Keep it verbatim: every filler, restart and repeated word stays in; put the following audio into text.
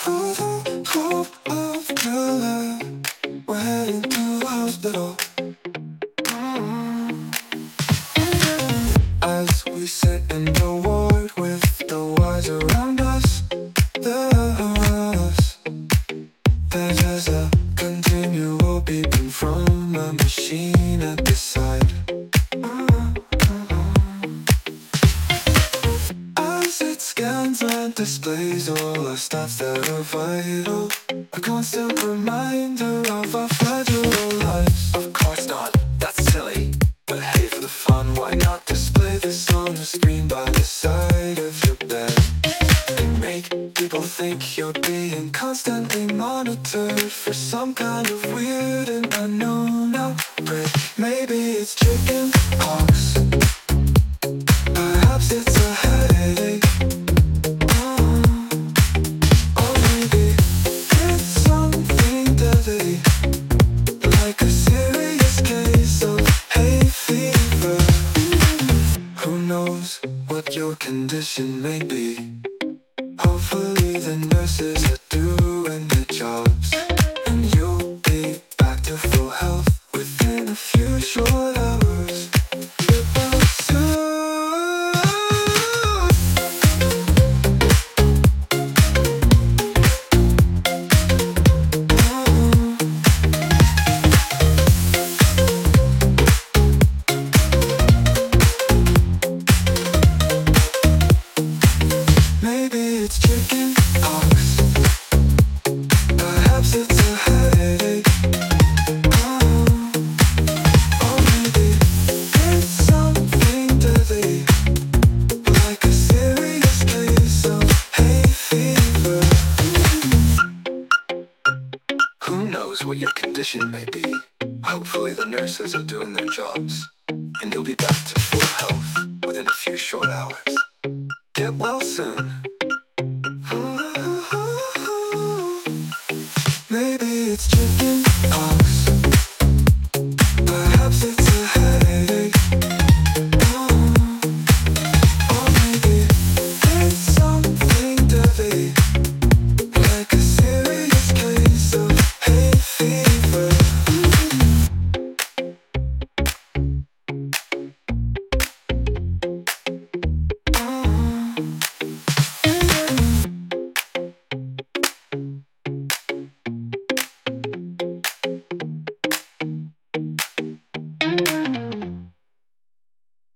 For the hope of your life went into the hospital. Mm. As we sit in the ward with the wires around us, us there's just a continual beeping from a machine at the side. As it scans and displays all our stats that are vital, a constant reminder of our fragile lives. Of course not, that's silly, but hey, for the fun, why not display this on the screen by the side of your bed? And make people think you're being constantly monitored for some kind of weird and unknown outbreak. Maybe it's chicken pox, perhaps it's a headache, oh. Or maybe it's something deadly, like a serious case of hay fever. Who knows what your condition may be? Hopefully the nurses are doing their jobs, and you'll be back to full health within a few short hours. Goodbye soon. Maybe it's chicken pox, perhaps it's a headache, oh. Or maybe it's something deadly, like a serious case of hay fever. Who knows what your condition may be? Hopefully the nurses are doing their jobs, and you'll be back to full health within a few short hours. Get well soon. Maybe it's chicken pox.